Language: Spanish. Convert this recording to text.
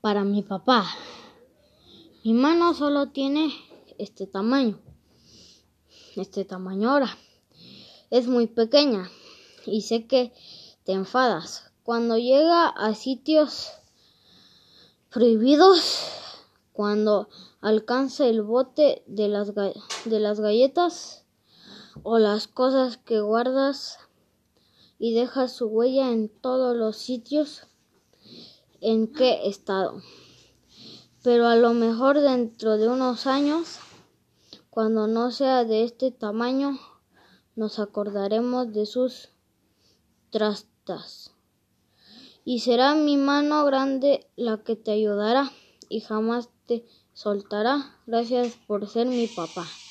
para mi papá. Mi mano solo tiene este tamaño ahora. Es muy pequeña y sé que te enfadas. Cuando llega a sitios prohibidos, cuando alcanza el bote de las galletas o las cosas que guardas y deja su huella en todos los sitios en que he estado. Pero a lo mejor dentro de unos años, cuando no sea de este tamaño, nos acordaremos de sus trastas. Y será mi mano grande la que te ayudará y jamás te soltará. Gracias por ser mi papá.